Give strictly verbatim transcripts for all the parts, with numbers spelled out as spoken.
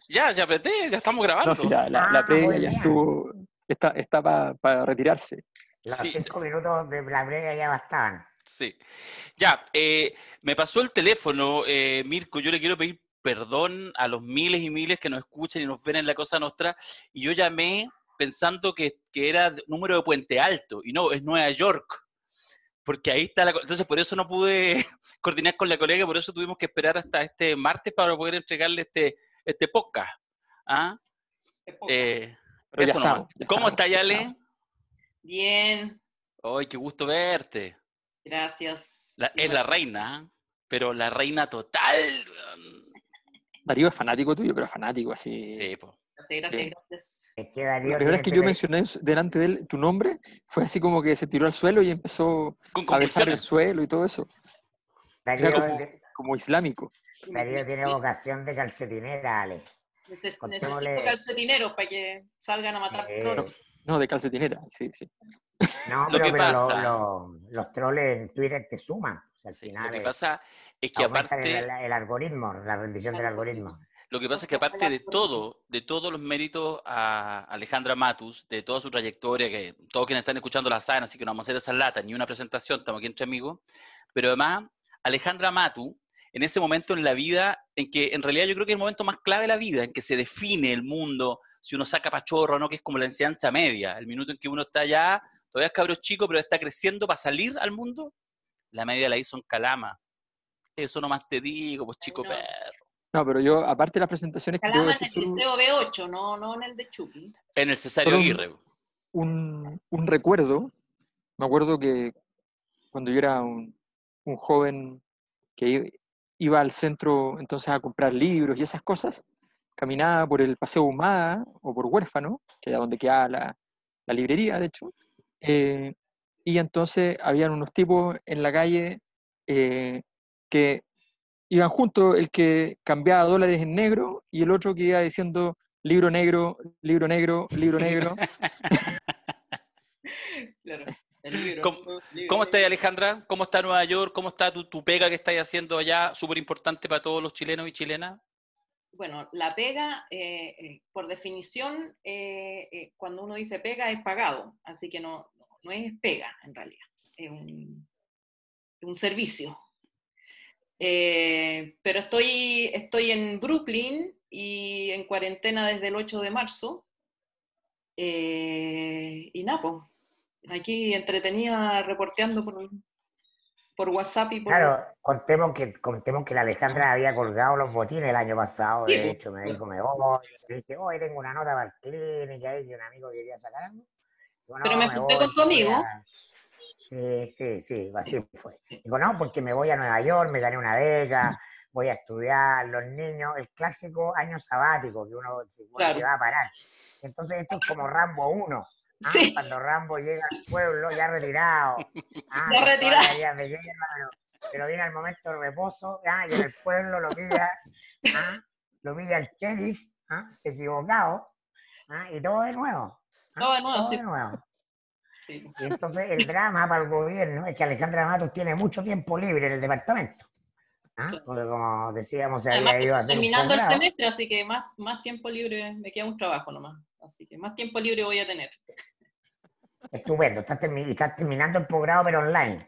Ya, ya apreté, ya estamos No, grabando. sí, la, la, Ah, la previa muy ya bien. estuvo, está, está para retirarse. Los Sí, cinco minutos de la previa ya bastaban. sí. Ya, eh, me pasó el teléfono, eh, Mirko, yo le quiero pedir perdón a los miles y miles que nos escuchan y nos ven en La Cosa Nostra, y yo llamé pensando que, que era número de Puente Alto, y no, es Nueva York, porque ahí está la... Entonces, por eso no pude coordinar con la colega, por eso tuvimos que esperar hasta este martes para poder entregarle este, este podcast. ¿Ah? Eh, Pero ya eso nomás. estamos. Ya ¿Cómo estamos, está, ya Yale? estamos. Bien, ¡Ay, qué gusto verte! gracias. La, es la reina, ¿eh? Pero la reina total. Darío es fanático tuyo, pero fanático así. Sí, pues. Gracias, gracias, Sí. gracias. Es que Darío La primera tiene vez que ese yo pe- mencioné delante de él tu nombre, fue así como que se tiró al suelo y empezó Con a besar el convulsiones. suelo y todo eso. Era Darío, como, de- como islámico. Darío tiene vocación de calcetinera, Ale. Neces- Contémosle- necesito calcetineros para que salgan a matar Sí. tronos. No, de calcetinera, sí, sí. No, Lo pero, que pero lo- pasa- lo- los troles en Twitter te suman. O sea, al Sí, final lo que eh, pasa es que aumentan aparte... el, el algoritmo, la rendición del algoritmo. Lo que pasa es que aparte de todo, de todos los méritos a Alejandra Matus, de toda su trayectoria, que todos quienes están escuchando la saben, así que no vamos a hacer esa lata, ni una presentación, estamos aquí entre amigos, pero además Alejandra Matu, en ese momento en la vida, en que en realidad yo creo que es el momento más clave de la vida, en que se define el mundo, si uno saca pachorro o no, que es como la enseñanza media, el minuto en que uno está ya, todavía es cabro chico, pero está creciendo para salir al mundo, la media la hizo en Calama. Eso nomás te digo, pues chico No. perro. No, pero yo, aparte de las presentaciones, debo Calama en decir el solo liceo B ocho, no, no en el de Chucky. En el Cesario Solo un- Aguirre. un, un recuerdo. Me acuerdo que cuando yo era un, un joven que i- iba al centro entonces a comprar libros y esas cosas, caminaba por el Paseo Humada o por Huérfano, que era donde quedaba la, la librería, de hecho, eh, y entonces habían unos tipos en la calle eh, que iban juntos, el que cambiaba dólares en negro y el otro que iba diciendo libro negro, libro negro, libro negro. Claro, el libro. ¿Cómo, libro, ¿Cómo estás, libro. Alejandra? ¿Cómo está Nueva York? ¿Cómo está tu, tu pega que estás haciendo allá? Súper importante para todos los chilenos y chilenas. Bueno, la pega, eh, eh, por definición, eh, eh, cuando uno dice pega es pagado, así que no, no, no es pega en realidad, es un, un servicio. Eh, pero estoy, estoy en Brooklyn y en cuarentena desde el ocho de marzo. Eh, y nada, pues, aquí entretenida reporteando por, por WhatsApp y por... Claro, contemos que, contemos que la Alejandra había colgado los botines el año pasado, Sí, de pues. hecho, me dijo, me voy, le dije, hoy tengo una nota para el clínica, y un amigo quería sacar algo. Digo, Pero no, me me junté voy, con tu me voy amigo. a... Sí, sí, sí, así fue. Digo, no, porque me voy a Nueva York, me gané una beca, voy a estudiar, los niños, el clásico año sabático que uno se supone Claro. que va a parar. Entonces esto es como Rambo uno, ¿ah? Sí. Cuando Rambo llega al pueblo ya retirado, ¿ah? Ya con retirado. todas las heridas de guerra, pero, pero viene el momento de reposo, ¿ah? Y en el pueblo lo pilla, ¿ah? Lo pilla el sheriff, ¿ah? Equivocado, ¿ah? Y todo de nuevo, ¿ah? Todo de nuevo, todo sí. de nuevo. Sí. Y entonces el drama para el gobierno es que Alejandra Matos tiene mucho tiempo libre en el departamento. ¿Ah? Claro. Porque como decíamos, se Además, había ido a estoy hacer un terminando el posgrado. semestre, así que más, más tiempo libre, me queda un trabajo nomás. Así que más tiempo libre voy a tener. Estupendo, estás, termi estás terminando el posgrado pero online.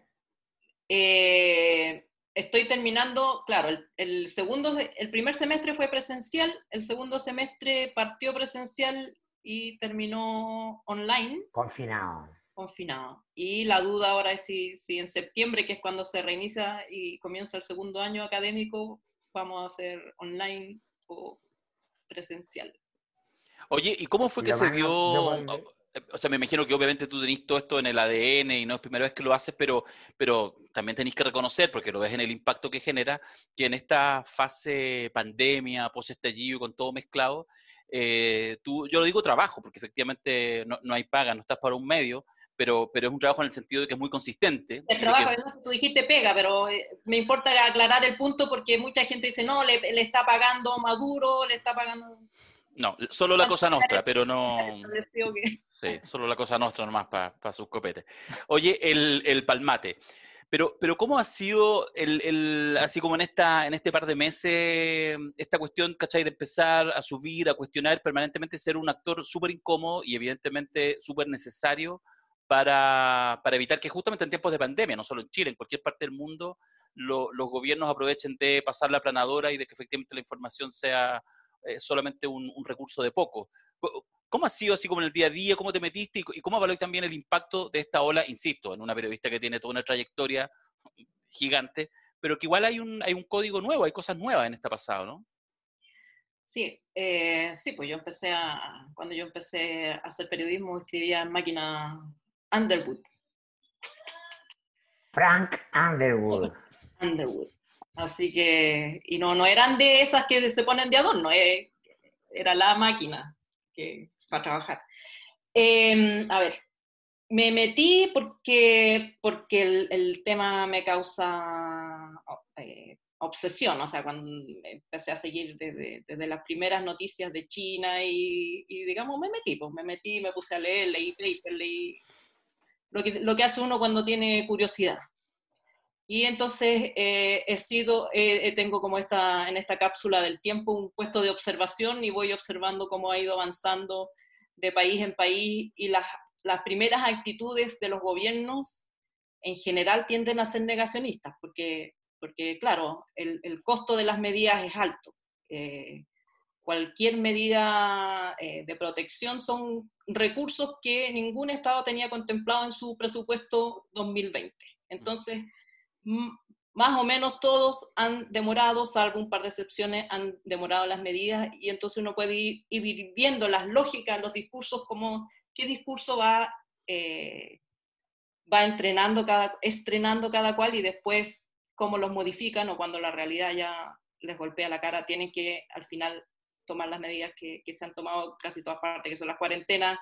Eh, estoy terminando, claro, el, el segundo, el primer semestre fue presencial, el segundo semestre partió presencial y terminó online, Confinado. confinado. Y la duda ahora es si, si en septiembre, que es cuando se reinicia y comienza el segundo año académico, vamos a hacer online o presencial. Oye, ¿y cómo fue Y que lo se más no- dio? yo- O sea, me imagino que obviamente tú tenés todo esto en el A D N y no es primera vez que lo haces, pero, pero también tenés que reconocer, porque lo ves en el impacto que genera, que en esta fase pandemia, post-estallido, con todo mezclado, eh, tú, yo lo digo trabajo, porque efectivamente no, no hay paga, no estás para un medio, pero, pero es un trabajo en el sentido de que es muy consistente. El y de trabajo, que- no, tú dijiste pega, pero eh, me importa aclarar el punto porque mucha gente dice, no, le, le está pagando Maduro, le está pagando... no, solo la cosa nostra, pero no... Estableció que... Sí, solo la cosa nostra nomás para pa sus copetes. Oye, el, el palmate. Pero, pero ¿cómo ha sido, el, el, así como en, esta, en este par de meses, esta cuestión, ¿cachai? De empezar a subir, a cuestionar permanentemente, ser un actor súper incómodo y evidentemente súper necesario para, para evitar que justamente en tiempos de pandemia, no solo en Chile, en cualquier parte del mundo, lo, los gobiernos aprovechen de pasar la aplanadora y de que efectivamente la información sea eh, solamente un, un recurso de poco. ¿Cómo ha sido así como en el día a día? ¿Cómo te metiste? ¿Y cómo evaluáis también el impacto de esta ola? Insisto, en una periodista que tiene toda una trayectoria gigante, pero que igual hay un, hay un código nuevo, hay cosas nuevas en esta pasado, ¿no? Sí, eh, sí, pues yo empecé a, cuando yo empecé a hacer periodismo, escribía en máquina Underwood. Frank Underwood. Underwood. Así que, y no, no eran de esas que se ponen de adorno, eh, era la máquina que, para trabajar. Eh, a ver, me metí porque, porque el, el tema me causa eh, obsesión, o sea, cuando empecé a seguir desde, desde las primeras noticias de China y, y, digamos, me metí, pues me metí, me puse a leer, leí paper, leí lo que, lo que hace uno cuando tiene curiosidad. Y entonces eh, he sido, eh, tengo como esta, en esta cápsula del tiempo un puesto de observación y voy observando cómo ha ido avanzando de país en país y las, las primeras actitudes de los gobiernos en general tienden a ser negacionistas, porque, porque claro, el, el costo de las medidas es alto. Eh, cualquier medida eh, de protección son recursos que ningún Estado tenía contemplado en su presupuesto dos mil veinte. Entonces, más o menos todos han demorado, salvo un par de excepciones, han demorado las medidas y entonces uno puede ir, ir viendo las lógicas, los discursos, como qué discurso va, eh, va entrenando cada, estrenando cada cual y después cómo los modifican o cuando la realidad ya les golpea la cara, tienen que al final tomar las medidas que, que se han tomado casi todas partes, que son las cuarentenas,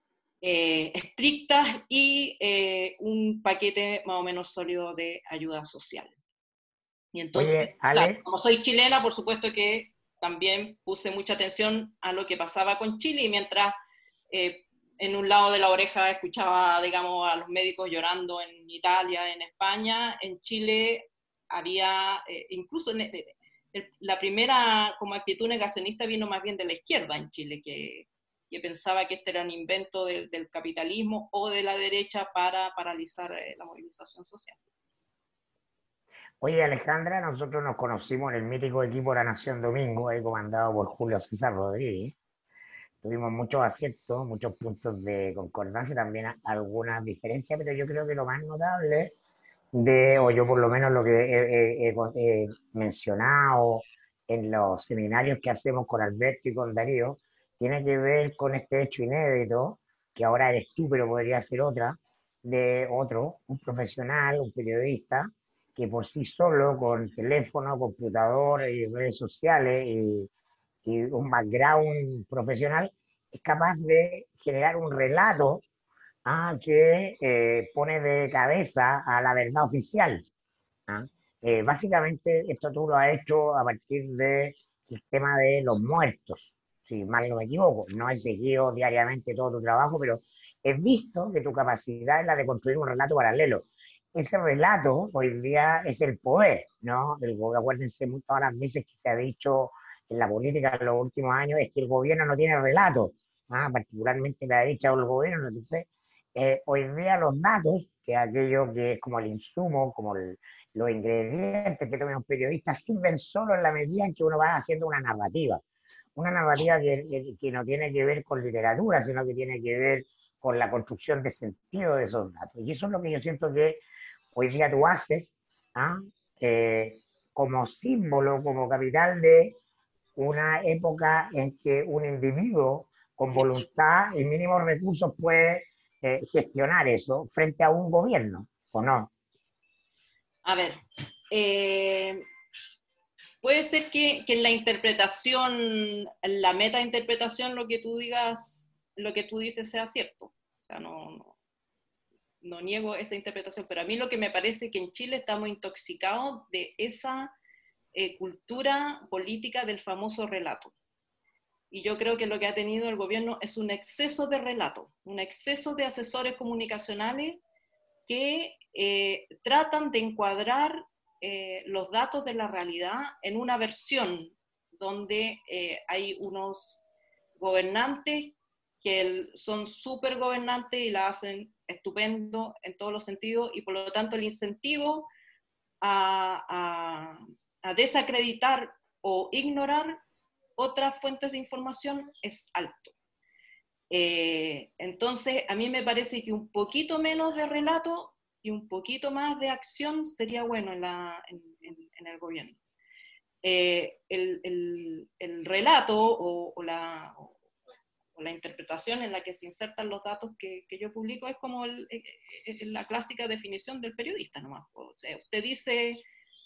Eh, estrictas y eh, un paquete más o menos sólido de ayuda social. Y entonces, Oye, claro, Ale, como soy chilena, por supuesto que también puse mucha atención a lo que pasaba con Chile y mientras eh, en un lado de la oreja escuchaba, digamos, a los médicos llorando en Italia, en España, en Chile había, eh, incluso en, en, en, la primera como actitud negacionista vino más bien de la izquierda en Chile, que que pensaba que este era un invento del, del capitalismo o de la derecha para paralizar eh, la movilización social. Oye, Alejandra, nosotros nos conocimos en el mítico equipo de la Nación Domingo, ahí comandado por Julio César Rodríguez. Tuvimos muchos aciertos, muchos puntos de concordancia, también algunas diferencias, pero yo creo que lo más notable de, o yo por lo menos lo que he, he, he, he mencionado en los seminarios que hacemos con Alberto y con Darío, tiene que ver con este hecho inédito, que ahora eres tú, pero podría ser otra, de otro, un profesional, un periodista, que por sí solo, con teléfono, computador y redes sociales y, y un background profesional, es capaz de generar un relato ah, que eh, pone de cabeza a la verdad oficial. ¿ah? Eh, básicamente, esto tú lo has hecho a partir del tema de los muertos, si mal no me equivoco. No he seguido diariamente todo tu trabajo, pero he visto que tu capacidad es la de construir un relato paralelo. Ese relato hoy día es el poder, ¿no? El, acuérdense todas las veces que se ha dicho en la política en los últimos años es que el gobierno no tiene relato, ¿ah? Particularmente la derecha o el gobierno. Entonces, eh, hoy día los datos, que es aquello que es como el insumo, como el, los ingredientes que toman los periodistas, sirven solo en la medida en que uno va haciendo una narrativa. Una narrativa que, que, que no tiene que ver con literatura, sino que tiene que ver con la construcción de sentido de esos datos. Y eso es lo que yo siento que hoy día tú haces ¿ah? eh, como símbolo, como capital de una época en que un individuo con voluntad y mínimos recursos puede eh, gestionar eso frente a un gobierno, ¿o no? A ver, eh, puede ser que, que en la interpretación, en la metainterpretación, lo que tú digas, lo que tú dices sea cierto. O sea, no, no, no niego esa interpretación, pero a mí lo que me parece es que en Chile estamos intoxicados de esa eh, cultura política del famoso relato. Y yo creo que lo que ha tenido el gobierno es un exceso de relato, un exceso de asesores comunicacionales que eh, tratan de encuadrar eh, los datos de la realidad en una versión donde eh, hay unos gobernantes que el, son súper gobernantes y la hacen estupendo en todos los sentidos, y por lo tanto el incentivo a, a, a desacreditar o ignorar otras fuentes de información es alto. Eh, entonces, a mí me parece que un poquito menos de relato y un poquito más de acción sería bueno en, la, en, en, en el gobierno. Eh, el, el, el relato o, o, la, o, o la interpretación en la que se insertan los datos que, que yo publico es como el, el, la clásica definición del periodista nomás. O sea, usted dice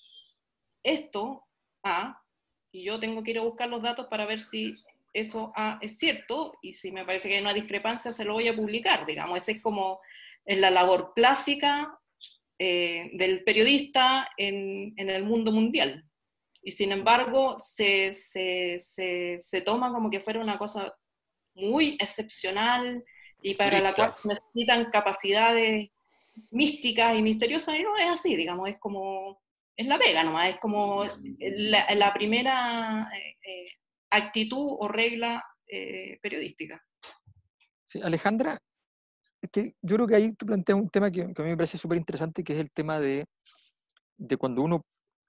esto, A, y yo tengo que ir a buscar los datos para ver si eso A es cierto, y si me parece que hay una discrepancia se lo voy a publicar, digamos. Esa es como es la labor clásica eh, del periodista en, en el mundo mundial. Y sin embargo, se, se, se, se toma como que fuera una cosa muy excepcional y para la cual necesitan capacidades místicas y misteriosas, y no es así, digamos, es como, es la pega nomás, es como la, la primera eh, actitud o regla eh, periodística. Sí, Alejandra, es que yo creo que ahí tú planteas un tema que, que a mí me parece súper interesante, que es el tema de, de cuando uno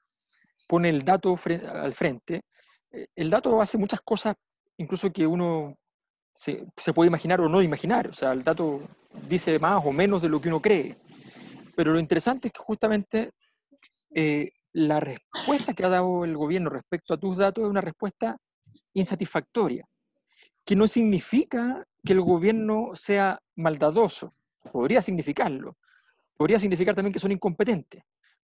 pone el dato fre- al frente. El dato hace muchas cosas, incluso que uno se, se puede imaginar o no imaginar. O sea, el dato dice más o menos de lo que uno cree. Pero lo interesante es que justamente eh, la respuesta que ha dado el gobierno respecto a tus datos es una respuesta insatisfactoria, que no significa que el gobierno sea maldadoso. Podría significarlo. Podría significar también que son incompetentes.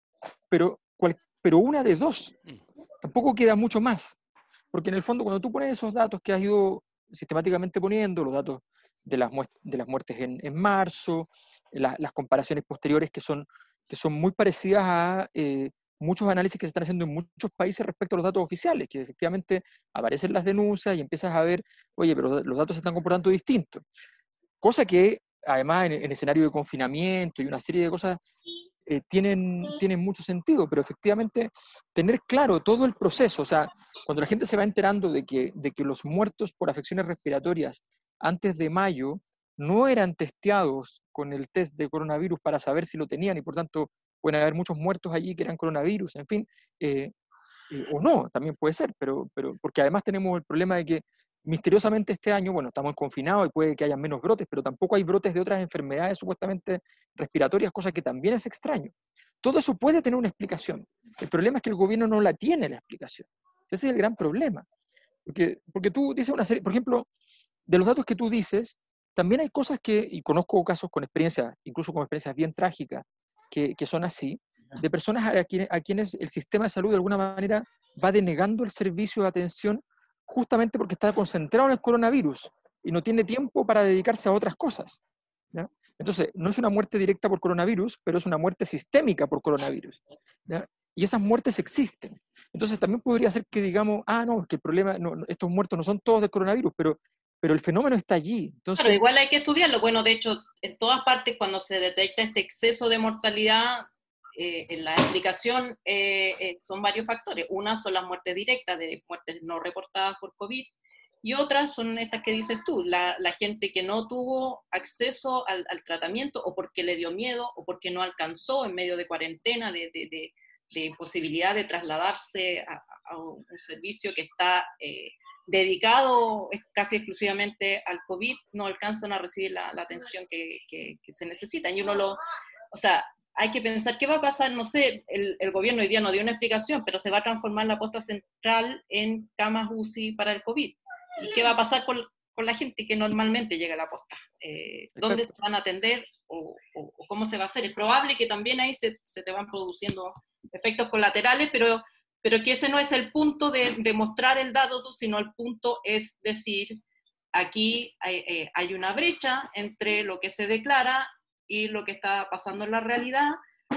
Pero, cual, pero una de dos. Tampoco queda mucho más. Porque en el fondo, cuando tú pones esos datos que has ido sistemáticamente poniendo, los datos de las, muest- de las muertes en, en marzo, la, las comparaciones posteriores que son, que son muy parecidas a eh, muchos análisis que se están haciendo en muchos países respecto a los datos oficiales, que efectivamente aparecen las denuncias y empiezas a ver, oye, pero los datos se están comportando distintos. Cosa que, además, en, en escenario de confinamiento y una serie de cosas, eh, tienen, tienen mucho sentido, pero efectivamente tener claro todo el proceso, o sea, cuando la gente se va enterando de que, de que los muertos por afecciones respiratorias antes de mayo no eran testeados con el test de coronavirus para saber si lo tenían, y por tanto pueden haber muchos muertos allí que eran coronavirus, en fin, eh, eh, o no, también puede ser, pero, pero porque además tenemos el problema de que misteriosamente este año, bueno, estamos confinados y puede que haya menos brotes, pero tampoco hay brotes de otras enfermedades supuestamente respiratorias, cosa que también es extraño. Todo eso puede tener una explicación. El problema es que el gobierno no la tiene la explicación. Ese es el gran problema. Porque, porque tú dices una serie, por ejemplo, de los datos que tú dices, también hay cosas que, y conozco casos con experiencias, incluso con experiencias bien trágicas, que, que son así, de personas a quienes, a quienes el sistema de salud de alguna manera va denegando el servicio de atención justamente porque está concentrado en el coronavirus y no tiene tiempo para dedicarse a otras cosas, ¿ya? Entonces, no es una muerte directa por coronavirus, pero es una muerte sistémica por coronavirus, ¿ya? Y esas muertes existen. Entonces, también podría ser que digamos, ah, no, que el problema, no, estos muertos no son todos del coronavirus, pero, pero el fenómeno está allí. Entonces, claro, igual hay que estudiarlo. Bueno, de hecho, en todas partes cuando se detecta este exceso de mortalidad, eh, en la explicación eh, eh, son varios factores. Una son las muertes directas, de muertes no reportadas por COVID, y otras son estas que dices tú, la, la gente que no tuvo acceso al, al tratamiento o porque le dio miedo o porque no alcanzó en medio de cuarentena, de, de, de, de posibilidad de trasladarse a, a un servicio que está eh, dedicado casi exclusivamente al COVID, no alcanzan a recibir la, la atención que, que, que se necesita. Y uno lo, o sea, hay que pensar qué va a pasar, no sé, el, el gobierno hoy día no dio una explicación, pero se va a transformar la posta central en camas U C I para el COVID. ¿Y qué va a pasar con, con la gente que normalmente llega a la posta? Eh, ¿Dónde se van a atender o, o, o cómo se va a hacer? Es probable que también ahí se, se te van produciendo efectos colaterales, pero, pero que ese no es el punto de, de mostrar el dato, sino el punto es decir, aquí hay, eh, hay una brecha entre lo que se declara y lo que está pasando en la realidad,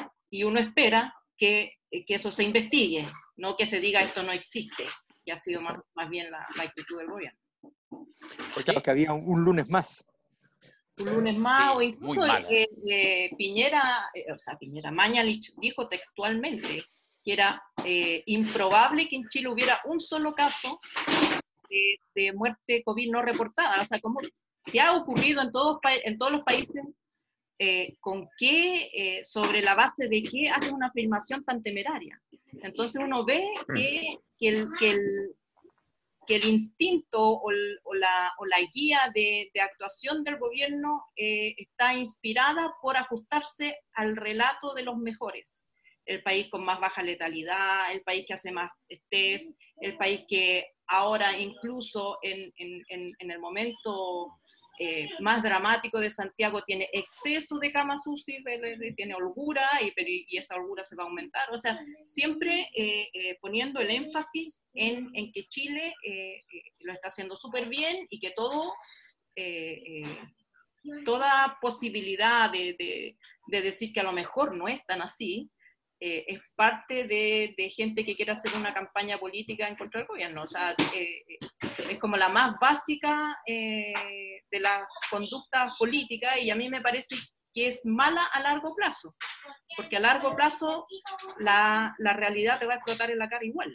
y uno espera que, que eso se investigue, no que se diga esto no existe, que ha sido más, más bien la, la actitud del gobierno. Porque claro, que había un, un lunes más. un lunes más, Sí, o muy incluso mala. eh, eh, Piñera, eh, o sea, Piñera, Mañalich dijo textualmente que era eh, improbable que en Chile hubiera un solo caso de, de muerte COVID no reportada. O sea, como si ha ocurrido en todos, en todos los países, eh, ¿con qué, eh, sobre la base de qué hace una afirmación tan temeraria? Entonces uno ve que, que, el, que, el, que el instinto o, el, o, la, o la guía de, de actuación del gobierno eh, está inspirada por ajustarse al relato de los mejores. El país con más baja letalidad, el país que hace más test, el país que ahora incluso en, en, en, en el momento eh, más dramático de Santiago tiene exceso de camas U C I, tiene holgura y, y esa holgura se va a aumentar. O sea, siempre eh, eh, poniendo el énfasis en, en que Chile eh, eh, lo está haciendo súper bien y que todo, eh, eh, toda posibilidad de, de, de decir que a lo mejor no es tan así, Eh, es parte de, de gente que quiere hacer una campaña política en contra del gobierno. O sea, eh, es como la más básica eh, de las conductas políticas y a mí me parece que es mala a largo plazo, porque a largo plazo la, la realidad te va a explotar en la cara igual.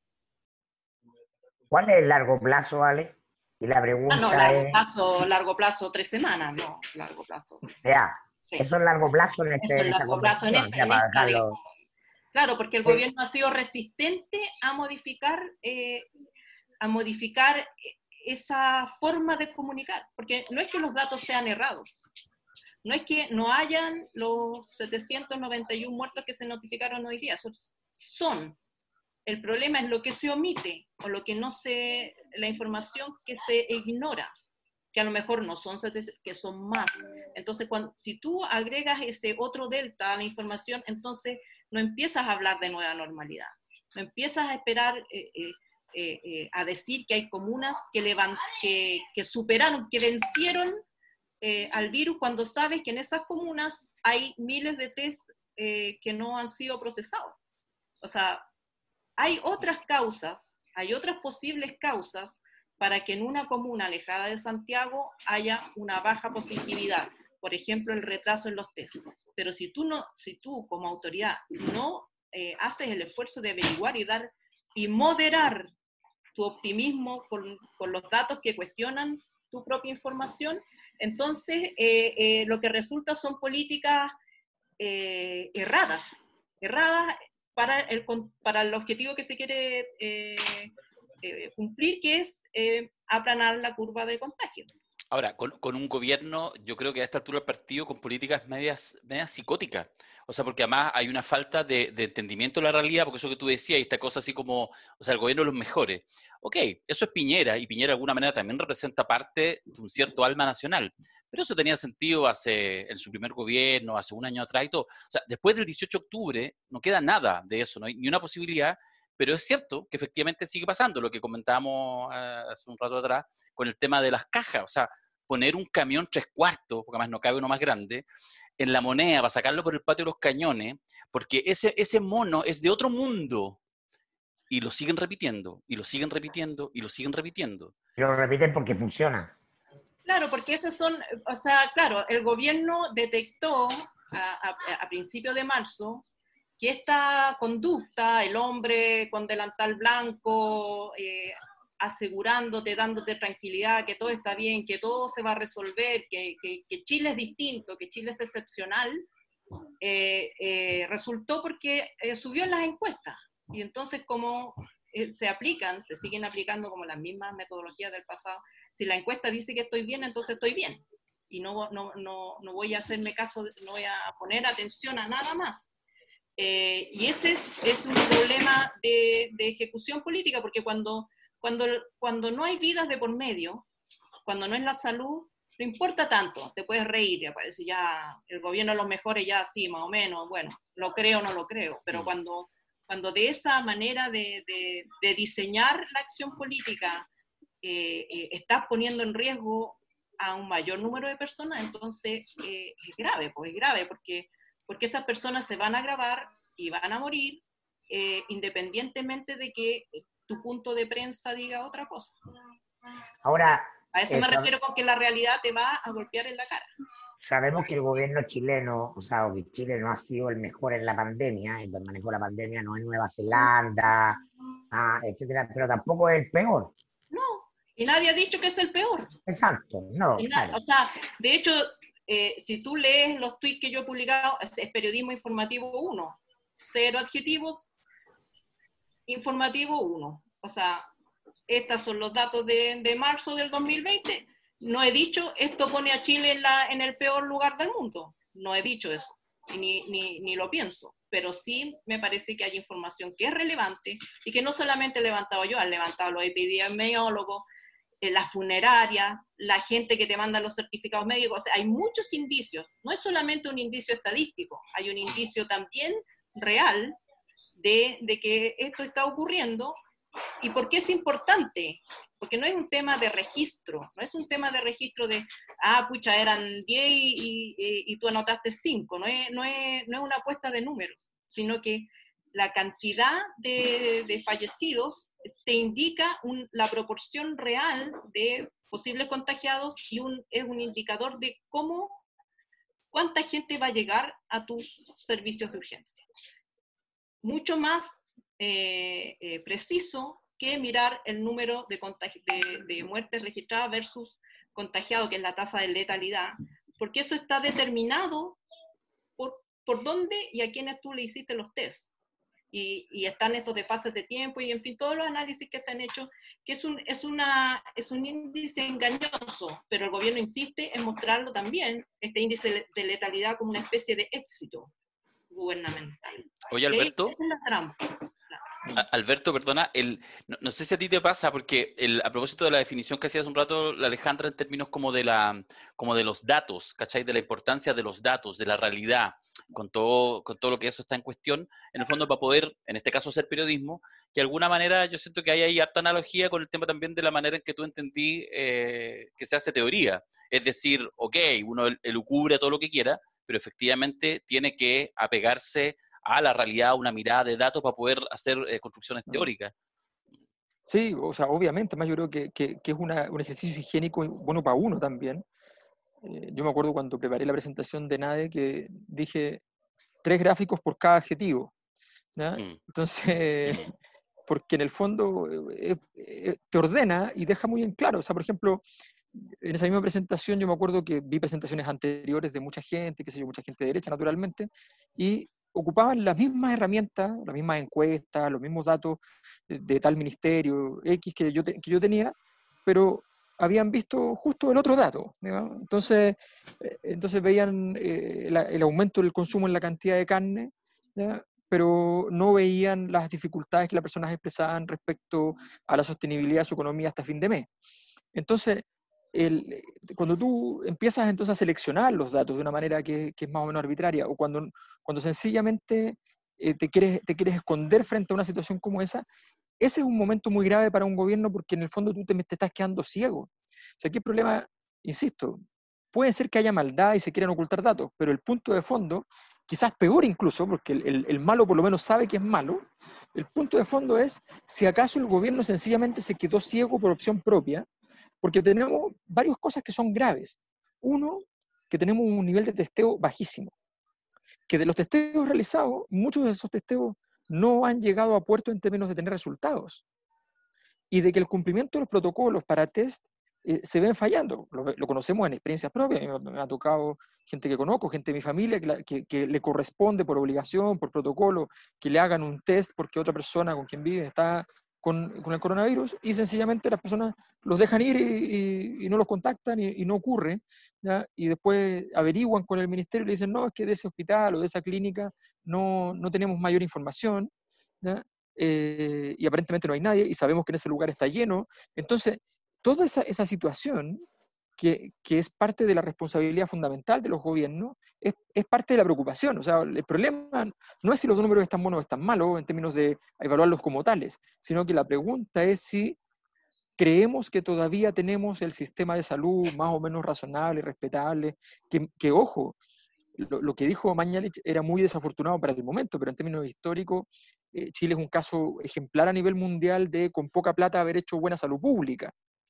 ¿Cuál es el largo plazo, Ale? Y la pregunta ah, no, largo es... plazo, largo plazo, tres semanas, no, largo plazo. Ya, Sí. eso es largo plazo en, este, Eso es en esta largo plazo en conversación, esta, ya en para esta dejarlo... Claro, porque el gobierno ha sido resistente a modificar, eh, a modificar esa forma de comunicar, porque no es que los datos sean errados, no es que no hayan los setecientos noventa y uno muertos que se notificaron hoy día, esos son. El problema es lo que se omite o lo que no se, la información que se ignora, que a lo mejor no son setecientos, que son más. Entonces, cuando, si tú agregas ese otro delta a la información, entonces no empiezas a hablar de nueva normalidad, no empiezas a esperar eh, eh, eh, eh, a decir que hay comunas que, levant, que, que superaron, que vencieron eh, al virus cuando sabes que en esas comunas hay miles de test eh, que no han sido procesados. O sea, hay otras causas, hay otras posibles causas para que en una comuna alejada de Santiago haya una baja positividad. Por ejemplo, el retraso en los test. Pero si tú, no, si tú como autoridad no eh, haces el esfuerzo de averiguar y dar y moderar tu optimismo con, con los datos que cuestionan tu propia información, entonces eh, eh, lo que resulta son políticas eh, erradas, erradas para el, para el objetivo que se quiere eh, eh, cumplir, que es eh, aplanar la curva de contagio. Ahora, con, con un gobierno, yo creo que a esta altura del partido, con políticas medias, medias psicóticas. O sea, porque además hay una falta de, de entendimiento de la realidad, porque eso que tú decías, y esta cosa así como, o sea, el gobierno de los mejores. Ok, eso es Piñera, y Piñera de alguna manera también representa parte de un cierto alma nacional. Pero eso tenía sentido hace, en su primer gobierno, hace un año atrás y todo. O sea, después del dieciocho de octubre no queda nada de eso, no hay ni una posibilidad. Pero es cierto que efectivamente sigue pasando, lo que comentábamos uh, hace un rato atrás, con el tema de las cajas. O sea, poner un camión tres cuartos, porque además no cabe uno más grande, en La Moneda para sacarlo por el patio de los cañones, porque ese, ese mono es de otro mundo. Y lo siguen repitiendo, y lo siguen repitiendo, y lo siguen repitiendo. Y lo repiten porque funciona. Claro, porque esos son, o sea, claro, el gobierno detectó a, a, a principios de marzo que esta conducta, el hombre con delantal blanco, eh, asegurándote, dándote tranquilidad, que todo está bien, que todo se va a resolver, que, que, que Chile es distinto, que Chile es excepcional, eh, eh, resultó porque eh, subió en las encuestas. Y entonces como eh, se aplican, se siguen aplicando como las mismas metodologías del pasado, si la encuesta dice que estoy bien, entonces estoy bien. Y no, no, no, no voy a hacerme caso, no voy a poner atención a nada más. Eh, y ese es, es un problema de, de ejecución política, porque cuando, cuando, cuando no hay vidas de por medio, cuando no es la salud, no importa tanto, te puedes reír, ya parece ya el gobierno de los mejores, ya sí, más o menos, bueno, lo creo o no lo creo, pero cuando, cuando de esa manera de, de, de diseñar la acción política eh, eh, estás poniendo en riesgo a un mayor número de personas, entonces eh, es grave, pues es grave, porque porque esas personas se van a agravar y van a morir eh, independientemente de que tu punto de prensa diga otra cosa. Ahora, A eso me Eso- refiero con que la realidad te va a golpear en la cara. Sabemos que el gobierno chileno, o sea, o que Chile no ha sido el mejor en la pandemia, el manejo de la pandemia no es Nueva Zelanda, ah, etcétera, pero tampoco es el peor. No, y nadie ha dicho que es el peor. Exacto, no, Y na- claro. O sea, de hecho, eh, si tú lees los tweets que yo he publicado, es, es periodismo informativo uno, cero adjetivos, informativo uno. O sea, estos son los datos de, de marzo del dos mil veinte. No he dicho, esto pone a Chile en, la, en el peor lugar del mundo. No he dicho eso, y ni, ni, ni lo pienso. Pero sí me parece que hay información que es relevante y que no solamente he levantado yo, han levantado los epidemiólogos, eh, la funeraria, la gente que te manda los certificados médicos. O sea, hay muchos indicios. No es solamente un indicio estadístico, hay un indicio también real de, de que esto está ocurriendo. ¿Y por qué es importante? Porque no es un tema de registro, no es un tema de registro de, ah, pucha, eran diez y, y, y tú anotaste cinco, no es, no, es, no es una apuesta de números, sino que la cantidad de, de fallecidos te indica un, la proporción real de posibles contagiados y un, es un indicador de cómo, cuánta gente va a llegar a tus servicios de urgencia. Mucho más eh, eh, preciso que mirar el número de, de, de muertes registradas versus contagiados, que es la tasa de letalidad, porque eso está determinado por, por dónde y a quiénes tú le hiciste los tests. Y, y están estos de fases de tiempo y, en fin, todos los análisis que se han hecho, que es un, es, una, es un índice engañoso, pero el gobierno insiste en mostrarlo también, este índice de letalidad, como una especie de éxito gubernamental. Oye, Alberto. Esa es la trampa. A- Alberto, perdona, el, no, no sé si a ti te pasa, porque el, a propósito de la definición que hacías un rato, la Alejandra, en términos como de, la, como de los datos, ¿cachai? De la importancia de los datos, de la realidad, con todo, con todo lo que eso está en cuestión, en el fondo para poder, en este caso, hacer periodismo, que de alguna manera yo siento que hay ahí harta analogía con el tema también de la manera en que tú entendí eh, que se hace teoría. Es decir, ok, uno elucubra todo lo que quiera, pero efectivamente tiene que apegarse a la realidad, una mirada de datos para poder hacer eh, construcciones teóricas. Sí, o sea, obviamente, más yo creo que, que, que es una, un ejercicio higiénico bueno para uno también. Eh, yo me acuerdo cuando preparé la presentación de NADE que dije tres gráficos por cada adjetivo, ¿ya? Mm. Entonces, porque en el fondo eh, eh, te ordena y deja muy en claro. O sea, por ejemplo, en esa misma presentación yo me acuerdo que vi presentaciones anteriores de mucha gente, qué sé yo, mucha gente de derecha naturalmente, y ocupaban las mismas herramientas, las mismas encuestas, los mismos datos de, de tal ministerio X que yo, te, que yo tenía, pero habían visto justo el otro dato, ¿no? Entonces, eh, entonces veían eh, la, el aumento del consumo en la cantidad de carne, ¿ya? Pero no veían las dificultades que las personas expresaban respecto a la sostenibilidad de su economía hasta fin de mes. Entonces, el, cuando tú empiezas entonces a seleccionar los datos de una manera que, que es más o menos arbitraria, o cuando, cuando sencillamente eh, te, quieres, te quieres esconder frente a una situación como esa, ese es un momento muy grave para un gobierno porque en el fondo tú te, te estás quedando ciego. O sea, aquí el problema, insisto, puede ser que haya maldad y se quieran ocultar datos, pero el punto de fondo, quizás peor incluso, porque el, el, el malo por lo menos sabe que es malo, el punto de fondo es si acaso el gobierno sencillamente se quedó ciego por opción propia, porque tenemos varias cosas que son graves. Uno, que tenemos un nivel de testeo bajísimo, que de los testeos realizados, muchos de esos testeos no han llegado a puerto en términos de tener resultados, y de que el cumplimiento de los protocolos para test eh, se ven fallando. Lo, lo conocemos en experiencias propias. Me, me ha tocado gente que conozco, gente de mi familia, que, la, que, que le corresponde por obligación, por protocolo, que le hagan un test porque otra persona con quien vive está con, con el coronavirus, y sencillamente las personas los dejan ir y, y, y no los contactan y, y no ocurre, ¿ya? Y después averiguan con el ministerio y le dicen, no, es que de ese hospital o de esa clínica no, no tenemos mayor información, ¿ya? Eh, y aparentemente no hay nadie, y sabemos que en ese lugar está lleno. Entonces, toda esa, esa situación, que, que es parte de la responsabilidad fundamental de los gobiernos, es, es parte de la preocupación. O sea, el problema no es si los números están buenos o están malos en términos de evaluarlos como tales, sino que la pregunta es si creemos que todavía tenemos el sistema de salud más o menos razonable, respetable, que, que ojo, Lo, lo que dijo Mañalich era muy desafortunado para el momento, pero en términos históricos, eh, Chile es un caso ejemplar a nivel mundial de con poca plata haber hecho buena salud pública,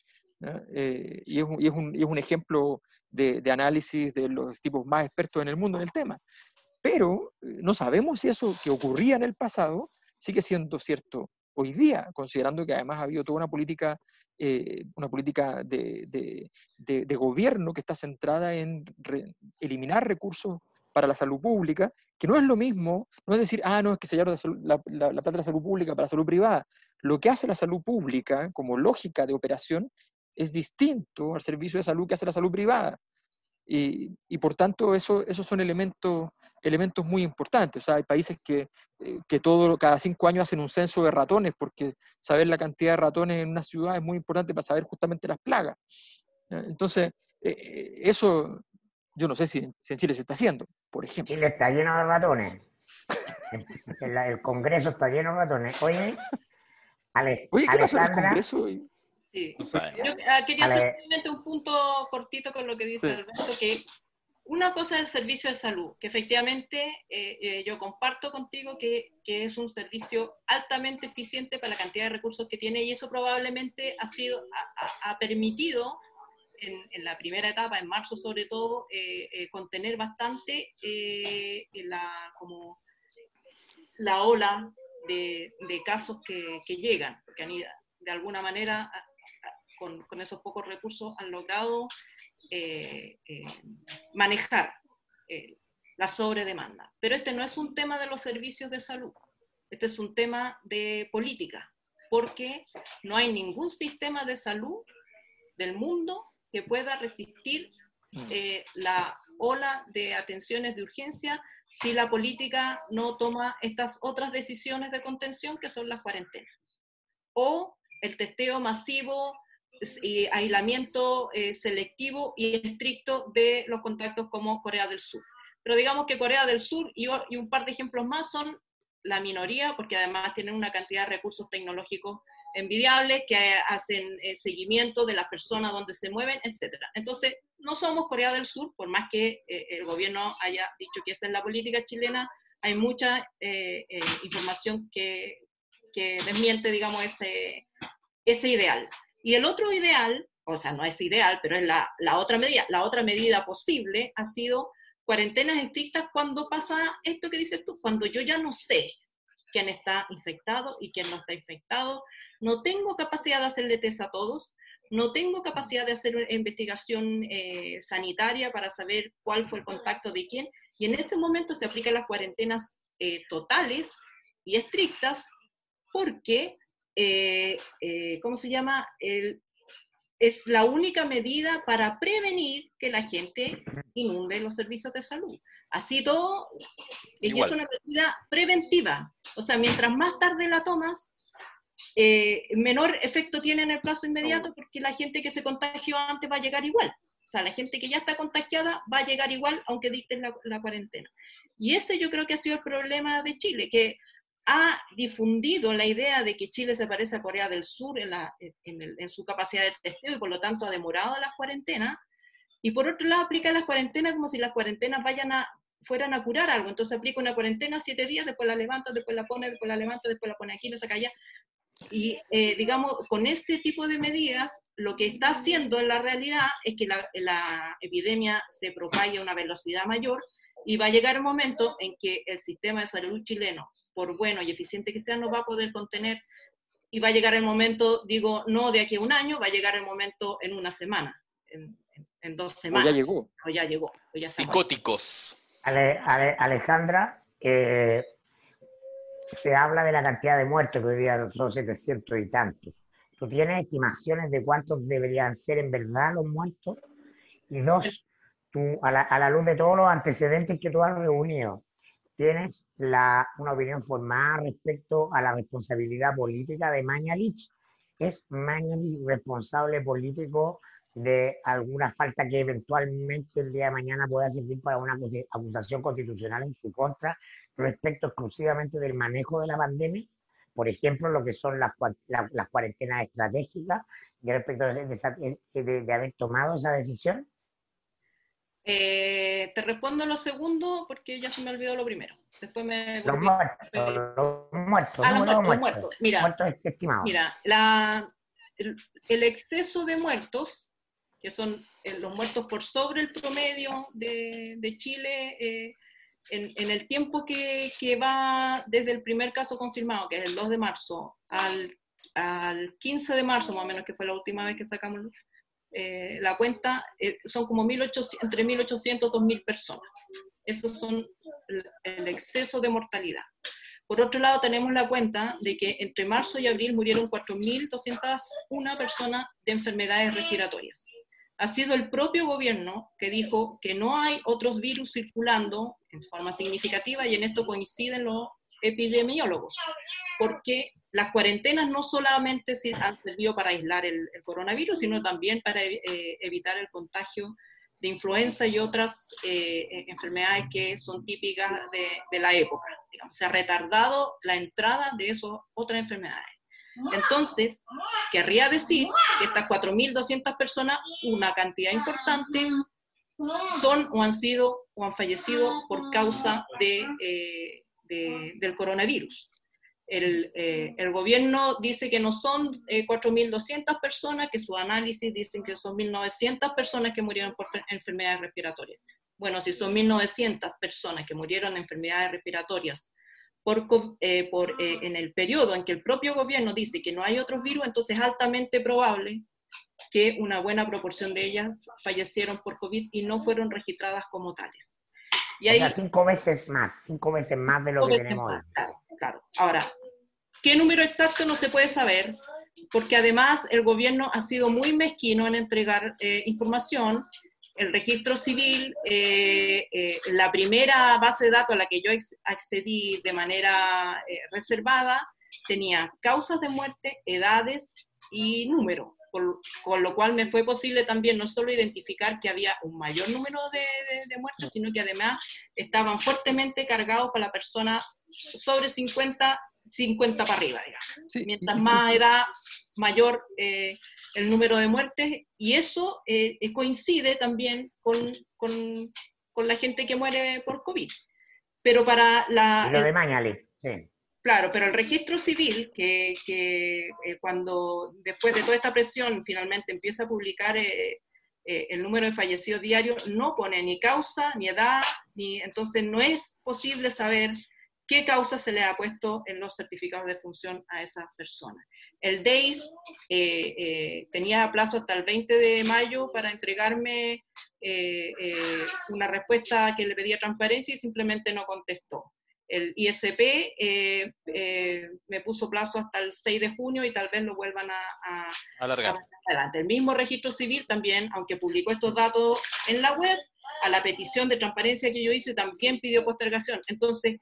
¿ya? Eh, y, es un, y, es un, y es un ejemplo de, de análisis de los tipos más expertos en el mundo en el tema. Pero eh, no sabemos si eso que ocurría en el pasado sigue siendo cierto hoy día, considerando que además ha habido toda una política, eh, una política de, de, de, de gobierno que está centrada en re, eliminar recursos para la salud pública, que no es lo mismo, no es decir, ah, no, es que se lleva la, la, la plata de la salud pública para la salud privada. Lo que hace la salud pública como lógica de operación es distinto al servicio de salud que hace la salud privada. Y, y por tanto, eso, esos son elementos, elementos muy importantes. O sea, hay países que, eh, que todo, cada cinco años hacen un censo de ratones, porque saber la cantidad de ratones en una ciudad es muy importante para saber justamente las plagas. Entonces, eh, eso, yo no sé si, si en Chile se está haciendo, por ejemplo. Chile está lleno de ratones. El, el Congreso está lleno de ratones. Oye, Ale, Oye, ¿qué pasó en el Alejandra, Congreso? Sí. No sabemos. Yo ah, quería Ale- hacer simplemente un punto cortito con lo que dice Sí. Alberto, que una cosa es el servicio de salud, que efectivamente eh, eh, yo comparto contigo que, que es un servicio altamente eficiente para la cantidad de recursos que tiene, y eso probablemente ha, sido, ha, ha- ha permitido en, en la primera etapa, en marzo sobre todo, eh, eh, contener bastante eh, la, como la ola de, de casos que, que llegan, porque han ido, de alguna manera, a- a- con, con esos pocos recursos han logrado eh, eh, manejar eh, la sobredemanda. Pero este no es un tema de los servicios de salud, este es un tema de política, porque no hay ningún sistema de salud del mundo que pueda resistir eh, la ola de atenciones de urgencia si la política no toma estas otras decisiones de contención, que son las cuarentenas, o el testeo masivo y aislamiento eh, selectivo y estricto de los contactos, como Corea del Sur. Pero digamos que Corea del Sur y, y un par de ejemplos más son la minoría, porque además tienen una cantidad de recursos tecnológicos envidiables que hacen eh, seguimiento de las personas donde se mueven, etcétera. Entonces, no somos Corea del Sur, por más que eh, el gobierno haya dicho que esa es la política chilena, hay mucha eh, eh, información que, que desmiente, digamos, ese, ese ideal. Y el otro ideal, o sea, no es ideal, pero es la, la otra medida, la otra medida posible ha sido cuarentenas estrictas cuando pasa esto que dices tú, cuando yo ya no sé quién está infectado y quién no está infectado, no tengo capacidad de hacerle test a todos, no tengo capacidad de hacer investigación eh, sanitaria para saber cuál fue el contacto de quién, y en ese momento se aplican las cuarentenas eh, totales y estrictas, porque, eh, eh, ¿cómo se llama? El, es la única medida para prevenir que la gente inunde los servicios de salud. Así todo, ella es una medida preventiva. O sea, mientras más tarde la tomas, eh, menor efecto tiene en el plazo inmediato, porque la gente que se contagió antes va a llegar igual. O sea, la gente que ya está contagiada va a llegar igual, aunque dicten la, la cuarentena. Y ese yo creo que ha sido el problema de Chile, que ha difundido la idea de que Chile se parece a Corea del Sur en, la, en, el, en su capacidad de testeo, y por lo tanto ha demorado las cuarentenas, y por otro lado aplica las cuarentenas como si las cuarentenas vayan a, fueran a curar algo. Entonces aplica una cuarentena siete días, después la levanta, después la pone, después la levanta, después la pone aquí, la saca allá. Y eh, digamos, con ese tipo de medidas, lo que está haciendo en la realidad es que la, la epidemia se propague a una velocidad mayor, y va a llegar el momento en que el sistema de salud chileno, por bueno y eficiente que sea, no va a poder contener, y va a llegar el momento, digo, no de aquí a un año, va a llegar el momento en una semana, en, en, en dos semanas. O ya llegó. O ya llegó. O ya Psicóticos. Ale, Ale, Alejandra, eh, se habla de la cantidad de muertos, que hoy día son setecientos y tantos. ¿Tú tienes estimaciones de cuántos deberían ser en verdad los muertos? Y dos, tú, a la, a la luz de todos los antecedentes que tú has reunido, ¿tienes la, una opinión formada respecto a la responsabilidad política de Mañalich? ¿Es Mañalich responsable político de alguna falta que eventualmente el día de mañana pueda servir para una acusación constitucional en su contra respecto exclusivamente del manejo de la pandemia? Por ejemplo, lo que son las, las, las cuarentenas estratégicas, y respecto de, de, de, de haber tomado esa decisión. Eh, te respondo lo segundo porque ya se me olvidó lo primero. Después me los volví... muertos, los muertos, ah, no, los, los muertos, muertos, muertos. Mira, muertos estimados. Mira, la, el, el exceso de muertos, que son eh, los muertos por sobre el promedio de, de Chile, eh, en, en el tiempo que, que va desde el primer caso confirmado, que es el dos de marzo, al, al quince de marzo, más o menos, que fue la última vez que sacamos eh, la cuenta, eh, son como mil ochocientos, entre mil ochocientos y dos mil personas. Esos son el, el exceso de mortalidad. Por otro lado, tenemos la cuenta de que entre marzo y abril murieron cuatro mil doscientas una personas de enfermedades respiratorias. Ha sido el propio gobierno que dijo que no hay otros virus circulando en forma significativa, y en esto coinciden los epidemiólogos, porque las cuarentenas no solamente han servido para aislar el, el coronavirus, sino también para eh, evitar el contagio de influenza y otras eh, enfermedades que son típicas de, de la época. Digamos, se ha retardado la entrada de esas otras enfermedades. Entonces, querría decir que estas cuatro mil doscientas personas, una cantidad importante, son o han sido o han fallecido por causa de, eh, de, del coronavirus. El, eh, el gobierno dice que no son eh, cuatro mil doscientas personas, que sus análisis dicen que son mil novecientas personas que murieron por enfermedades respiratorias. Bueno, si son mil novecientas personas que murieron de enfermedades respiratorias por, eh, por, eh, en el periodo en que el propio gobierno dice que no hay otros virus, entonces es altamente probable que una buena proporción de ellas fallecieron por COVID y no fueron registradas como tales. Y o ahí, sea, cinco veces más, cinco veces más de lo que tenemos hoy. Claro, claro. Ahora, ¿qué número exacto? No se puede saber, porque además el gobierno ha sido muy mezquino en entregar eh, información. El registro civil, eh, eh, la primera base de datos a la que yo accedí de manera eh, reservada, tenía causas de muerte, edades y número. Por, con lo cual me fue posible también no solo identificar que había un mayor número de, de, de muertes, sino que además estaban fuertemente cargados para la persona sobre cincuenta, cincuenta para arriba, digamos. Sí. Mientras más edad, mayor eh, el número de muertes, y eso eh, coincide también con, con, con la gente que muere por COVID. Pero para la... Y lo de Mañalich, sí. Claro, pero el registro civil, que, que eh, cuando después de toda esta presión finalmente empieza a publicar eh, eh, el número de fallecidos diarios, no pone ni causa, ni edad, ni entonces no es posible saber qué causa se le ha puesto en los certificados de función a esas personas. El D E I S eh, eh, tenía plazo hasta el veinte de mayo para entregarme eh, eh, una respuesta que le pedía transparencia y simplemente no contestó. El I S P eh, eh, me puso plazo hasta el seis de junio y tal vez lo vuelvan a, a, alargar. a adelante. El mismo registro civil también, aunque publicó estos datos en la web, a la petición de transparencia que yo hice también pidió postergación. Entonces,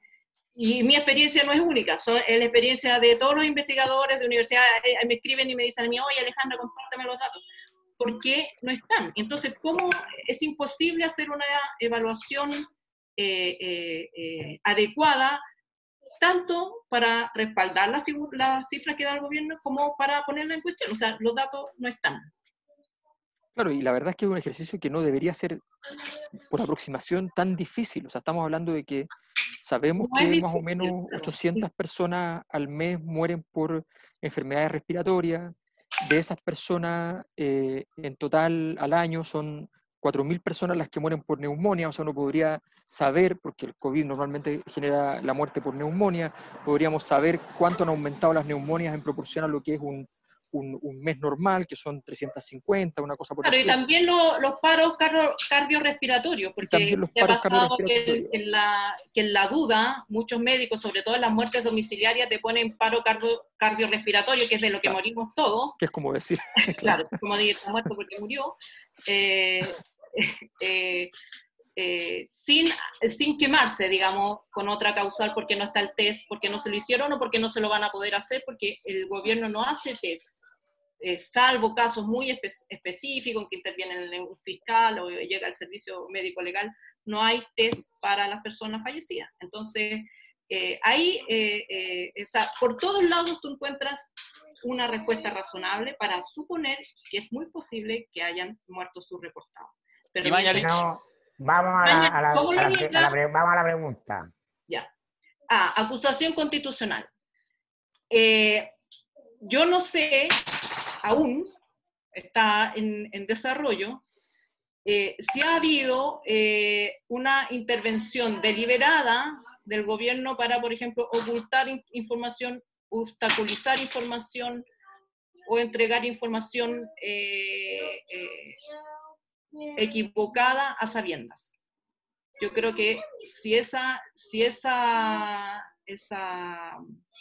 y mi experiencia no es única, son, es la experiencia de todos los investigadores de universidades, eh, me escriben y me dicen a mí, oye Alejandra, compártame los datos. ¿Por qué no están? Entonces, ¿cómo es imposible hacer una evaluación Eh, eh, eh, adecuada, tanto para respaldar la, la cifra que da el gobierno como para ponerla en cuestión? O sea, los datos no están. Claro, y la verdad es que es un ejercicio que no debería ser por aproximación tan difícil. O sea, estamos hablando de que sabemos no que difícil, más o menos ochocientas personas al mes mueren por enfermedades respiratorias. De esas personas, eh, en total al año son cuatro mil personas las que mueren por neumonía. O sea, uno podría saber, porque el COVID normalmente genera la muerte por neumonía, podríamos saber cuánto han aumentado las neumonias en proporción a lo que es un, un, un mes normal, que son trescientas cincuenta, una cosa por el estilo. Claro, y también lo, los paros cardio, cardiorrespiratorios, porque los ha pasado que en, la, que en la duda, muchos médicos, sobre todo en las muertes domiciliarias, te ponen paro cardio, cardiorrespiratorio, que es de lo que claro. morimos todos. Que es como decir. Claro, como decir, está muerto porque murió. Eh, eh, eh, sin, sin quemarse, digamos, con otra causal, porque no está el test, porque no se lo hicieron o porque no se lo van a poder hacer, porque el gobierno no hace test, eh, salvo casos muy espe específicos en que interviene un fiscal o llega el servicio médico legal, no hay test para las personas fallecidas. Entonces, eh, ahí, eh, eh, o sea, por todos lados tú encuentras una respuesta razonable para suponer que es muy posible que hayan muertos subreportados. Pero y Mañalich. No, vamos a la, a, la, a, la, a, la, vamos a la pregunta. Ya. Ah, acusación constitucional. Eh, yo no sé aún está en, en desarrollo, eh, si ha habido eh, una intervención deliberada del gobierno para, por ejemplo, ocultar in- información, obstaculizar información o entregar información eh, eh, equivocada a sabiendas. Yo creo que si esa, si esa, esa,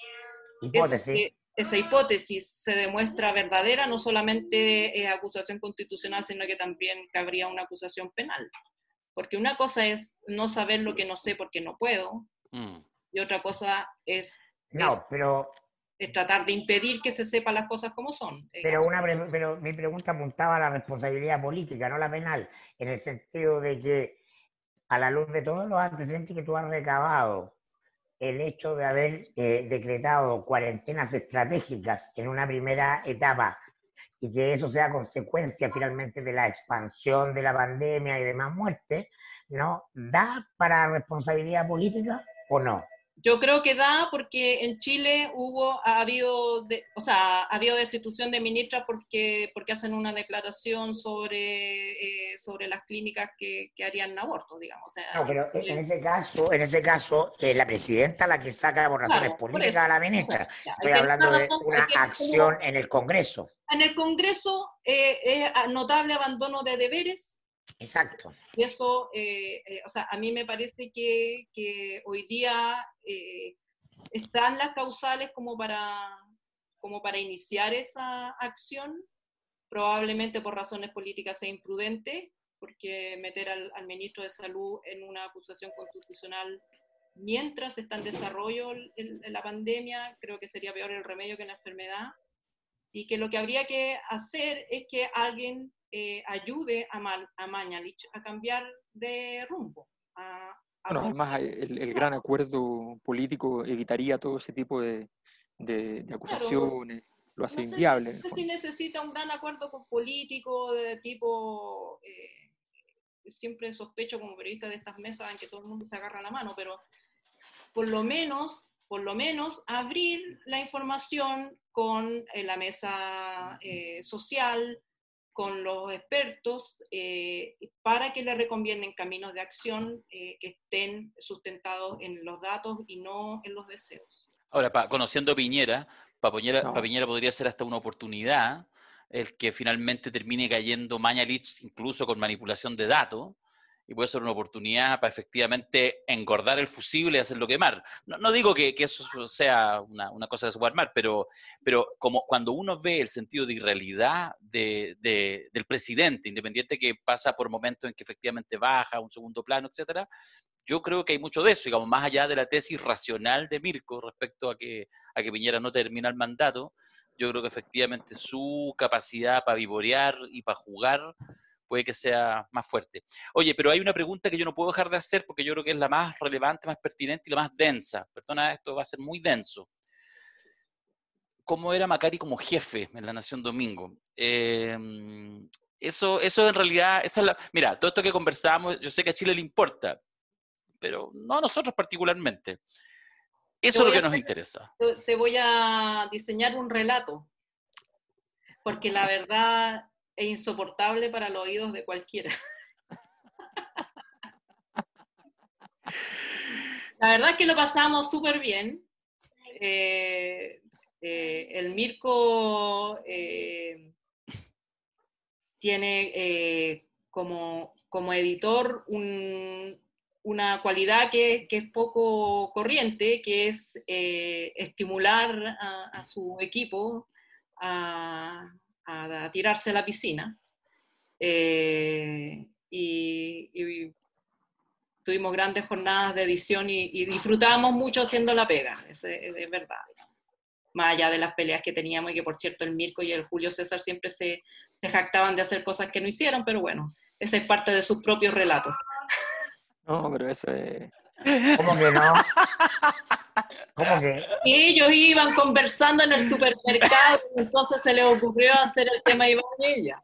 Hipótesis. ese- esa hipótesis se demuestra verdadera, no solamente es acusación constitucional, sino que también cabría una acusación penal. Porque una cosa es no saber lo que no sé porque no puedo, Mm. y otra cosa es, es, No, pero, es tratar de impedir que se sepan las cosas como son. pero, una, pre- pero mi pregunta apuntaba a la responsabilidad política, no la penal, en el sentido de que a la luz de todos los antecedentes que tú has recabado, el hecho de haber eh, decretado cuarentenas estratégicas en una primera etapa y que eso sea consecuencia finalmente de la expansión de la pandemia y demás muertes, ¿no? ¿Da para responsabilidad política o no? Yo creo que da porque en Chile hubo, ha habido, de, o sea, ha habido destitución de ministras porque, porque hacen una declaración sobre, eh, sobre las clínicas que, que harían abortos, digamos. O sea, No, pero en ese caso, en ese caso, es la presidenta la que saca por razones claro, por políticas eso. a la ministra. O sea, ya, Estoy hay que hablando tener de razón, una hay que- acción en el Congreso. En el Congreso eh, es notable abandono de deberes. Exacto. Y eso, eh, eh, o sea, a mí me parece que, que hoy día eh, están las causales como para, como para iniciar esa acción, probablemente por razones políticas sea imprudente, porque meter al, al ministro de Salud en una acusación constitucional mientras está en desarrollo el, el, la pandemia, creo que sería peor el remedio que la enfermedad, y que lo que habría que hacer es que alguien eh, ayude a, Mal, a Mañalich a cambiar de rumbo. A, a Bueno, además el, el gran acuerdo político evitaría todo ese tipo de, de, de acusaciones, lo hace no sé, inviable. En no el sé si fondo. necesita un gran acuerdo con político de tipo, eh, siempre sospecho como periodista de estas mesas en que todo el mundo se agarra la mano, pero por lo menos, por lo menos abrir la información con eh, la mesa eh, social, con los expertos, eh, para que le recomienden caminos de acción eh, que estén sustentados en los datos y no en los deseos. Ahora, pa, conociendo a Piñera, para Piñera, No, pa Piñera podría ser hasta una oportunidad el que finalmente termine cayendo Mañalich, incluso con manipulación de datos, y puede ser una oportunidad para efectivamente engordar el fusible y hacerlo quemar. No, no digo que, que eso sea una, una cosa que se pueda armar, pero, pero como cuando uno ve el sentido de irrealidad de, de, del presidente, independiente que pasa por momentos en que efectivamente baja a un segundo plano, etcétera, yo creo que hay mucho de eso, digamos, más allá de la tesis racional de Mirko respecto a que, a que Piñera no termina el mandato, yo creo que efectivamente su capacidad para vivorear y para jugar puede que sea más fuerte. Oye, pero hay una pregunta que yo no puedo dejar de hacer porque yo creo que es la más relevante, más pertinente y la más densa. Perdona, esto va a ser muy denso. ¿Cómo era Macari como jefe en La Nación Domingo? Eh, eso, eso en realidad, esa es la, mira, todo esto que conversamos, yo sé que a Chile le importa, pero no a nosotros particularmente. Eso es lo que nos interesa. Te voy a diseñar un relato, porque la verdad es insoportable para los oídos de cualquiera. La verdad es que lo pasamos súper bien. Eh, eh, el Mirko eh, tiene eh, como, como editor un, una cualidad que, que, es poco corriente, que es eh, estimular a, a su equipo a, a, a tirarse a la piscina. Eh, y, y tuvimos grandes jornadas de edición y, y disfrutábamos mucho haciendo la pega, es, es, es verdad. Más allá de las peleas que teníamos, y que por cierto el Mirko y el Julio César siempre se, se jactaban de hacer cosas que no hicieron, pero bueno, esa es parte de sus propios relatos. No, pero eso es... ¿Cómo que no? ¿Cómo que? Ellos iban conversando en el supermercado y entonces se les ocurrió hacer el tema Iván y ella.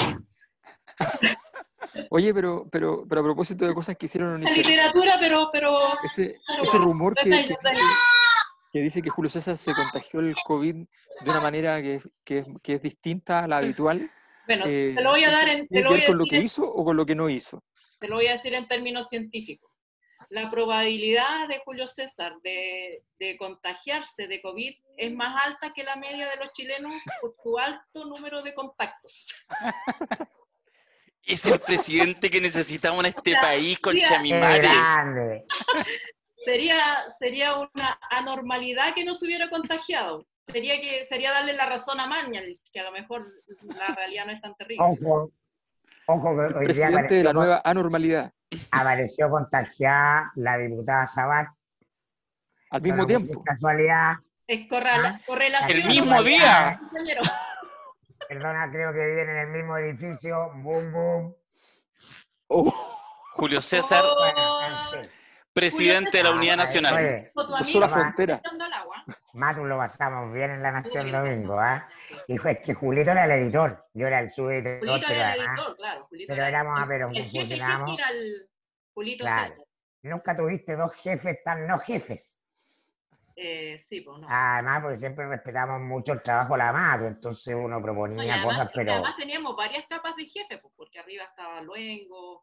Oye, pero, pero, pero a propósito de cosas que hicieron o no La hicieron. literatura, pero... pero Ese, pero, ese rumor que, que, que dice que Julio César se contagió el COVID de una manera que, que, que es distinta a la habitual. Bueno, eh, te lo voy a dar en, te ¿Tiene lo que voy ver a con lo decir que en- hizo o con lo que no hizo? te lo voy a decir en términos científicos. La probabilidad de Julio César de, de contagiarse de COVID es más alta que la media de los chilenos por su alto número de contactos. Es el presidente que necesitamos en este O sea, país, concha mira, mi ¡Qué madre. grande! Sería, sería una anormalidad que no se hubiera contagiado. Sería, que, sería darle la razón a Mañalich, que a lo mejor la realidad no es tan terrible. Ojo, ojo que El hoy día presidente de la apareció, nueva anormalidad. apareció contagiada la diputada Sabat. Al Eso mismo no fue sin tiempo. casualidad. Es correla- ¿Ah? correlación. El mismo día. compañero. Perdona, creo que viven en el mismo edificio. Boom, boom. Oh, Julio César, Bueno, en fin. presidente de la Unidad Ah, Nacional. Oye, O tu cruzó la amigo frontera. echando al agua. Matu lo pasamos bien en La Nación Domingo, ¿ah? Dijo, es que Julito era el editor, yo era el subeditor, Julito pero era el además, editor, claro. Julito pero era éramos, el, ah, pero el jefe, jefe funcionábamos, era el Julito claro. César. Nunca tuviste dos jefes tan no jefes. Eh, sí, pues no. Además, porque siempre respetamos mucho el trabajo de la Matu, entonces uno No, y proponía además, cosas, pero además teníamos varias capas de jefe, pues, porque arriba estaba Luengo,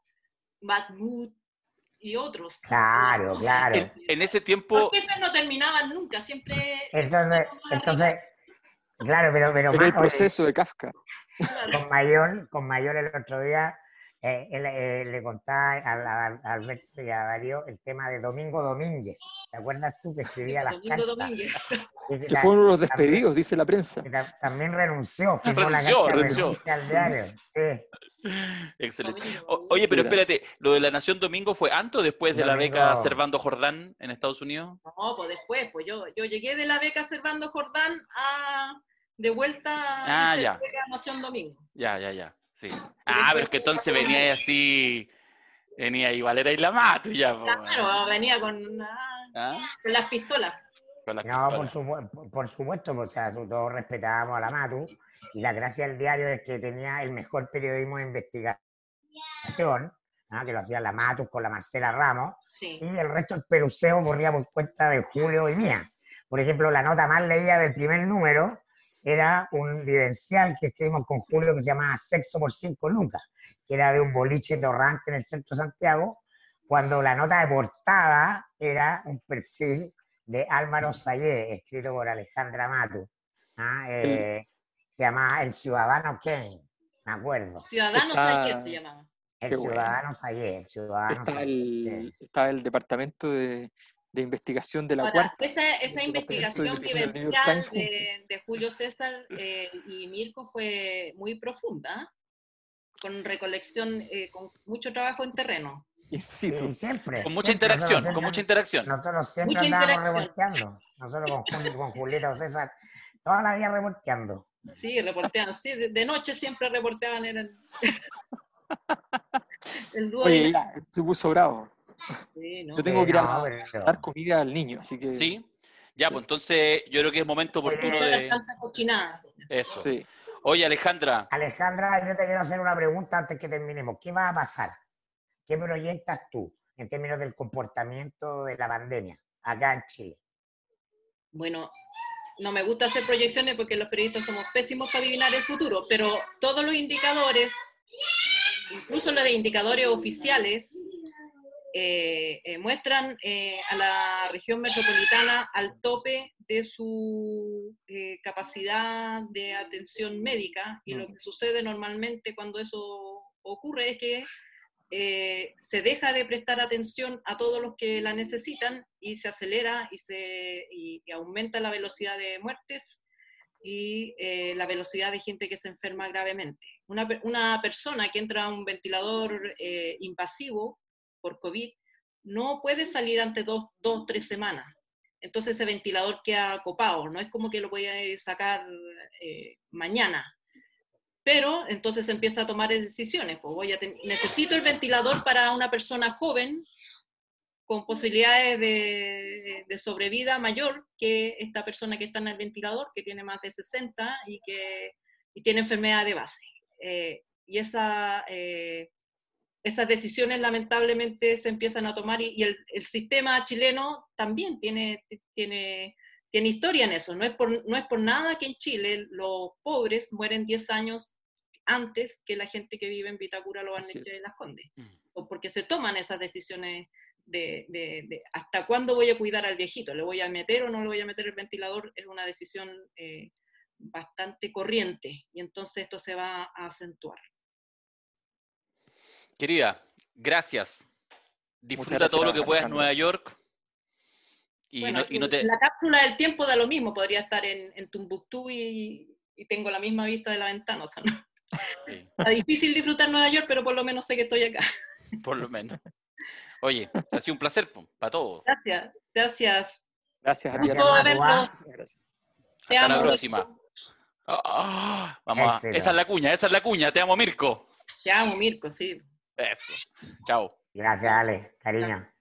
Matmut y otros. claro, claro. En, en ese Los tiempo, jefes no terminaban nunca, siempre... Entonces, entonces, claro, pero, pero era el más, oye, proceso de Kafka. con Mayor, con Mayor el otro día, eh, él, eh, le contaba a, a- a Alberto y a Darío el tema de Domingo Domínguez. ¿Te acuerdas tú que escribía las Domingo cartas? Domínguez. Y que Que ta- fue uno de los también, despedidos, dice la prensa. que ta- también renunció, firmó renunció, la carta de renunció. renuncia al diario. Sí, Excelente. Domingo O- Domínguez. oye, pero Mira. espérate, ¿lo de la Nación Domingo fue antes o después de la beca Domingo- Servando Jordán en Estados Unidos? No, pues después, pues yo, yo llegué de la beca Servando Jordán a de vuelta Ah, hice ya. la beca Nación Domingo. Ya, ya, ya. Sí. Ah, pero es que entonces venía ahí así, venía igual, era Isla Matu ya. po, Claro, venía con, ah, ¿Ah? con las pistolas. Con las no, por, pistolas. supu- por- por supuesto, pues, o sea, todos respetábamos a la Matu, y la gracia del diario es que tenía el mejor periodismo de investigación, ¿no? Que lo hacía la Matu con la Marcela Ramos, Sí. y el resto del peluceo corría por cuenta de Julio y mía. Por ejemplo, la nota más leída del primer número era un vivencial que escribimos con Julio que se llamaba Sexo por cinco lucas, que era de un boliche torrante en el centro de Santiago, cuando la nota de portada era un perfil de Álvaro Sayé, escrito por Alejandra Matu. ¿Ah? Eh, se llamaba El Ciudadano Kane, me acuerdo. Ciudadanos Está- Sayet se llamaba. El Qué bueno. Ciudadano Sayé, el Ciudadano Está Sayé. el, sí. está el departamento de, de investigación de la Ahora, cuarta. esa, esa del departamento de investigación investigación del New York vivencial Times de, juntos. de Julio César eh, y Mirko fue muy profunda, con recolección, eh, con mucho trabajo en terreno. In situ. Y siempre. Con mucha siempre, interacción, nosotros con siempre- mucha interacción. Nosotros siempre Mucha andábamos interacción. revolteando. Nosotros con, Juli- con Julieta César, toda la vida revolteando. Sí, reporteaban, sí, de, de noche siempre reporteaban, eran el dúo de Oye, la- ya, se puso bravo. Sí, no. Yo tengo Sí, que ir a no, pero- dar comida al niño, así que. ¿Sí? Ya, pues entonces yo creo que es momento oportuno de Tanta cochinada. eso. Sí. Oye, Alejandra, Alejandra, yo te quiero hacer una pregunta antes que terminemos. ¿Qué va a pasar? ¿Qué proyectas tú en términos del comportamiento de la pandemia acá en Chile? Bueno, no me gusta hacer proyecciones porque los periodistas somos pésimos para adivinar el futuro, pero todos los indicadores, incluso los de indicadores oficiales, eh, eh, muestran eh, a la región metropolitana al tope de su eh, capacidad de atención médica, y lo que sucede normalmente cuando eso ocurre es que eh, se deja de prestar atención a todos los que la necesitan y se acelera y, se, y, y aumenta la velocidad de muertes y eh, la velocidad de gente que se enferma gravemente. Una, una persona que entra a un ventilador eh, invasivo por COVID no puede salir antes de dos o tres semanas. Entonces ese ventilador queda copado, no es como que lo voy a sacar eh, mañana. Pero entonces se empieza a tomar decisiones. Pues voy a necesito el ventilador para una persona joven con posibilidades de, de sobrevida mayor que esta persona que está en el ventilador, que tiene más de sesenta y que y tiene enfermedad de base. Eh, y esa, eh, esas decisiones lamentablemente se empiezan a tomar y, y el, el sistema chileno también tiene, tiene tiene historia en eso. No es, por, no es por nada que en Chile los pobres mueren diez años antes que la gente que vive en Vitacura, Lo Barnechea y Las Condes. O porque se toman esas decisiones de, de, de hasta cuándo voy a cuidar al viejito. ¿Le voy a meter o no le voy a meter el ventilador? Es una decisión eh, bastante corriente. Y entonces esto se va a acentuar. Querida, gracias. Disfruta gracias, todo lo que puedas en Alejandro. Nueva York. Y, Bueno, no, y no te... la cápsula del tiempo da lo mismo, podría estar en, en Tumbuctú y, y tengo la misma vista de la ventana, o sea, no. Sí, Está difícil disfrutar Nueva York, pero por lo menos sé que estoy acá. por lo menos. Oye, ha sido un placer para todos. Gracias, gracias. Gracias a ti. Gracias, Alejandro. Matu, ¿ah? Muchas gracias. Te Hasta la amo. próxima. Ah, vamos a... Éxito. Esa es la cuña, esa es la cuña. Te amo, Mirko. Te amo, Mirko, sí. Eso. Chao. Gracias, Ale, cariño.